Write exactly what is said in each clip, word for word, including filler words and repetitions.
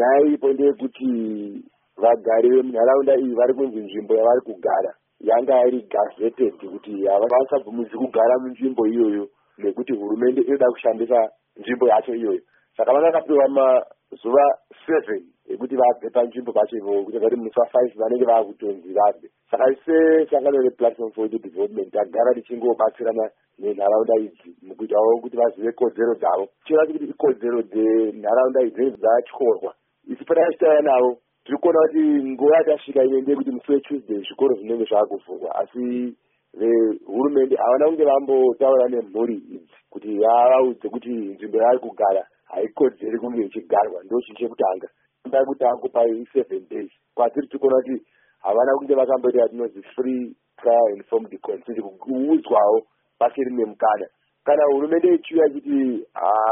nyaya iripo ndeyekuti vagari vemunharaunda iyi vari kunzi nzvimbo yavari kugara yanga iri gazetted kuti havasabvumidzwi kugara munzvimbo iyoyo nekuti hurumende inoda kushandisa nzvimbo yacho iyoyo. Saka vakakapiwa mazuva seven ekuti vabve panzvimbo pacho ivovo kuti vari musi wafive vanenge vaakutonzi vabve. Saka sesangano replatform for development tagara tichingobatsirana nenharaunda idzi mukuitawo kuti vazive kodzero dzavo. Tichiona kuti ikodzero dzenharaunda idzi dzatyorwa. Isu patachitaura navo tiri kuona kuti nguva yatasvika ine ndeyekuti musi weTuesday zvikoro zvinenge zvakuvhurwa, asi vehurumende havana kunge vambotaura nemhuri idzi kuti vavaudze kuti nzvimbo yavari kugara haikodzeri kunge ichigarwa. Ndo chinhu chekutanga ndai kuti angopai seven days kwatiri tikuona kuti havana kunge vakamboita tinonzi free prior informed consent kuudzwawo pasiri nemukana. Kana hurumende ichiuya ichiti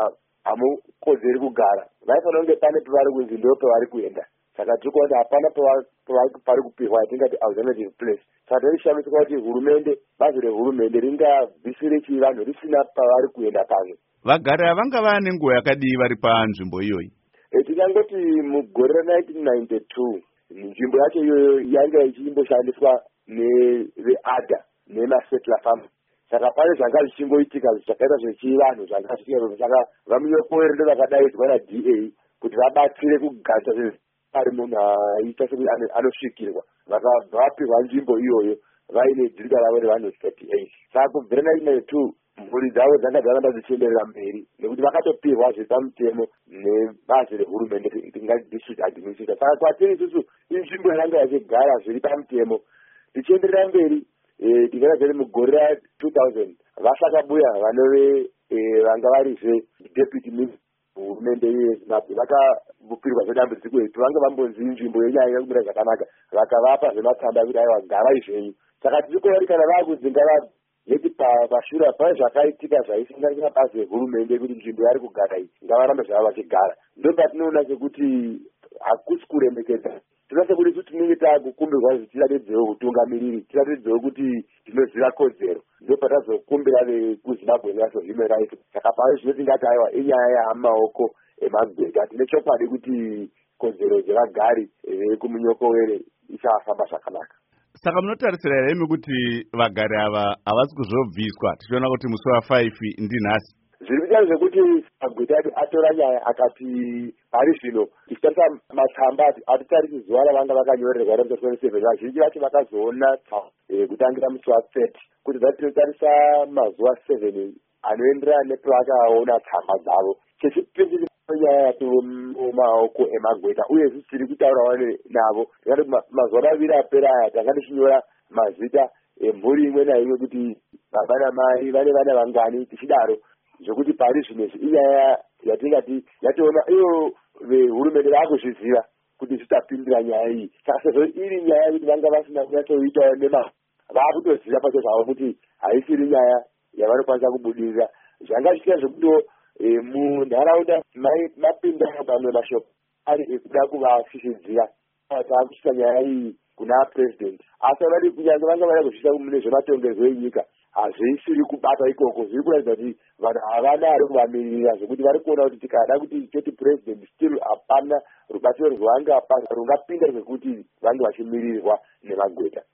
hamukodzeri kugara, vaifanira kunge pane pavari kunzi ndo pavari kuenda. Saka tiri kuona kuti hapana pari kupihwa yatingati alternative place. Saka taishamisika kuti hurumende, bazi rehurumende ringabvisire chivanhu risina pavari kuenda pamwe. Vagari havanga vane nguva yakadii vari panzvimbo iyoyi? E, tikangoti mugore ra nineteen ninety-two nzvimbo yacho iyoyo yanga ichimboshandiswa neveadha nemasettler farm. Saka pane zvanga zvichingoitika zvakaita zvechivanhu zvanga zvichiita. Saka vamunyokoere ndo vakadaidzwa naD A kuti vabatsire kugadza ari munhu aita sekuti anosvikirwa. Vakabva vapihwa nzvimbo iyoyo vaine dzirika ravo revanhu thirty-eight. Saka kubvira nineteen ninety-two mhuri dzavo dzanga dzaramba dzichienderera mberi nekuti vakatopihwa zvepamutemo nebazi rehurumende tingati district administrator. Saka kwatiri isusu inzvimbo yanga yachigara zviri pamutemo tichienderera mberi. Tingati zviri mugore ra two thousand vasakabuya vanove vanga varizve deputy minister hurumende yeZimbabwe vakapirwa zvedambudziko iri vanga vambonzi nzvimbo yenyaya yekumira zvakanaka vakavapa zvematsamba kuti aiwa garai zvenyu. Saka tiri kuona kuti kana vakunzi ngavayeti pashure pane zvakaitika zvaisanganisira bazi rehurumende kuti nzvimbo yari kugara iyi ngavarambe zvava vachigara. Ndo patinoona sekuti hakusi kurembekedza. Tinoona sekuti isu tinenge takukumbirwa kuti tiratidzewo utungamiriri, tiratidzewo kuti tinoziva kodzero. Ndo patazokumbira vekuZimbabwe National Human Rights. Saka pano zvino tingati aiwa inyaya yamaoko emagwega. Tine chokwadi kuti kodzero dzevagari vekumunyokowere isafamba zvakanaka. Saka munotarisira here imi kuti vagari ava havasi kuzobviswa? Tichiona kuti musi wafive ndinhasi. Zviri kuita zvekuti magweta edu atora nyaya akati pari zvino tichitarisa matsamba atitarisi zuva ravanga vakanyorerwa ra twenty-seven. Vazhinji vacho vakazoona kutangira musi wathirty kuti tinotarisa mazuva seven anoenderana nepavakaona tsamba dzavo. Chechipiri nyaya yatomaoko emagweta uye tiri kutaurawo navo mazuva maviri apera aya tanga tichinyora mazita emhuri imwe naimwe kuti baba namai vane vana vangani tichidaro zvokuti pari zvinezvi inyaya yatingati yatoona iyo vehurumende vakuzviziva kuti zvitapindira nyaya iyi. Saka sezvo iri nyaya yekuti vanga vasina kunyatsoitawo nema vakutoziva pacho zvavo kuti haisiri nyaya yavanokwanisa kubudirira. Zvanga zvichiita zvekuti munharaunda mapinda pamwe mashoko ari ekuda kuvafishidzira taakusvika nyaya iyi kuna president. Asi vati kunyange vanga vada kuzvisa mune zvematongerwo enyika hazvisiri kubata ikoko. Zviri kuratidza kuti vanhu havana ari kuvamirira zvokuti vari kuona kuti tikada kuti toti president still hapana rubatsiro rwanga rungapinda rwekuti vange vachimirirwa nemagweta.